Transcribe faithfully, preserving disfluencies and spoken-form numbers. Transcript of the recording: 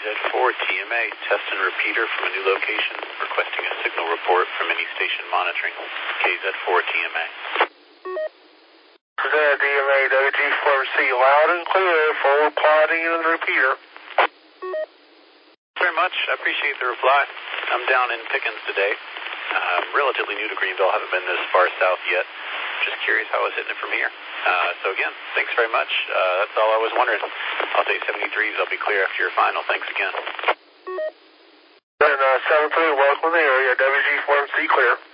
Z four T M A, test and repeater from a new location, requesting a signal report from any station monitoring. K Z four T M A. Z D M A, W G four C, loud and clear, full quality and repeater. Very much. I appreciate the reply. I'm down in Pickens today. Uh, relatively new to Greenville. Haven't been this far south yet. Just curious how I was hitting it from here. Uh, so again, thanks very much. Uh, that's all I was wondering. I'll take seventy-threes. I'll be clear after your final. Thanks again. And uh, seven three, welcome to the area. W G four C clear.